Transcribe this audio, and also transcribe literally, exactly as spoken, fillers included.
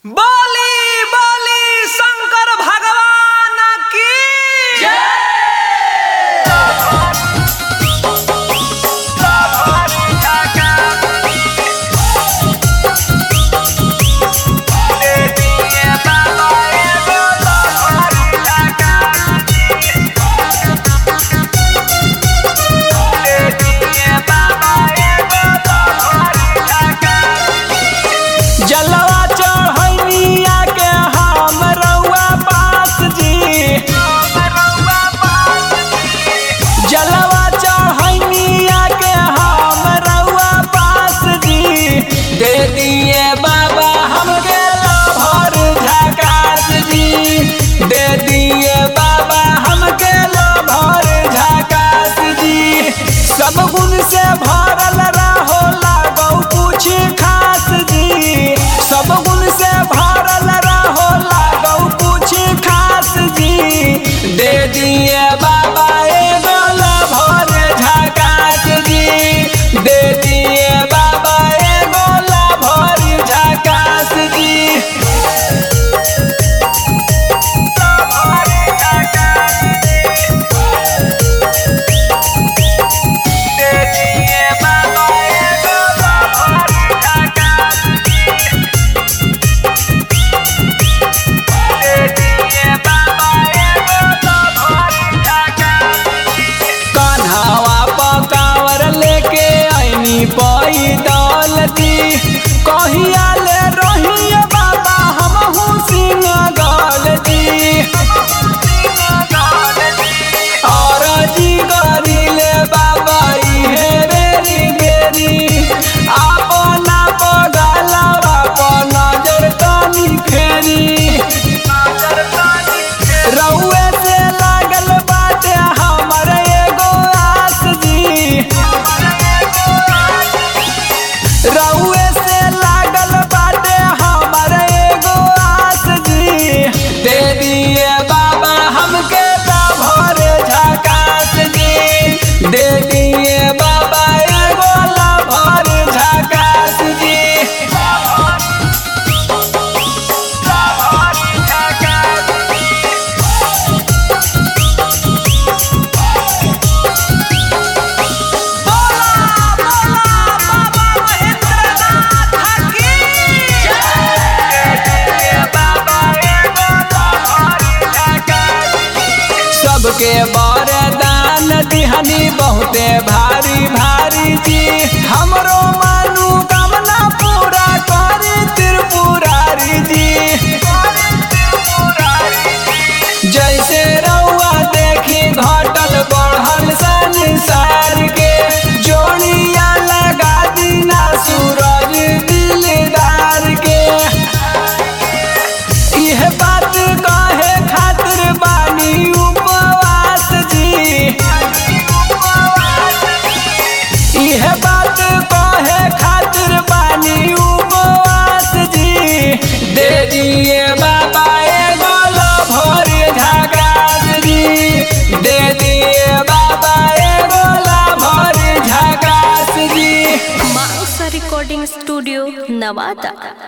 बोली बोली शंकर भगवान की जय। जलवा चढ़ैनिया के हम रउआ पास जी, जलवा चढ़ैनिया के हम रउआ पास जी, दे दिए बाबा हमके लभर झकास जी, दे दिए बाबा हमके लभर झकास जी। सब गुण से भरल रहो लागौ कुछ खास जी, सब गुण से भरल रहो लागौ कुछ खास जी, दे दिए बाबा एगो लभर झकास जी, दे दिए बाबा एगो लभर झकास जी। लभर झकास जी, दे दिए बाबा एगो लभर झकास जी, कान्हावा पकावर लेके आईनी पैदल जी, कहिया ले रहिए बाबा हमहू सिंहगल जी, और जी करिले बाबा इहे बेरी बेरी, अपना पगलवा पर नजर तनी फेरी, रउए से लागल बाटे हमर एगो आस जी, रउए से लागल बाटे हमर एगो आस जी, दे दिए बाबा हमके लभर झकास जी, दे दिए बाबा एगो लभर झकास जी। लभर झकास सबके वरदान दिहनी बहुते भारी भारी जी, हमरो मनोकामना पूरा करे त्रिपुरारी जी, जैसे रउआ देखी घटल बढ़ल संसार के, जोड़िया लगा दीना सूरज दिलदार के, यह बात कहे खातिर बानी उपवास जी, यह बात कहे खातिर बानी उपवास जी, दे दिए बाबा एगो लभर झकास जी, दे दिए बाबा एगो लभर झकास जी। Mausa recording studio Nawada.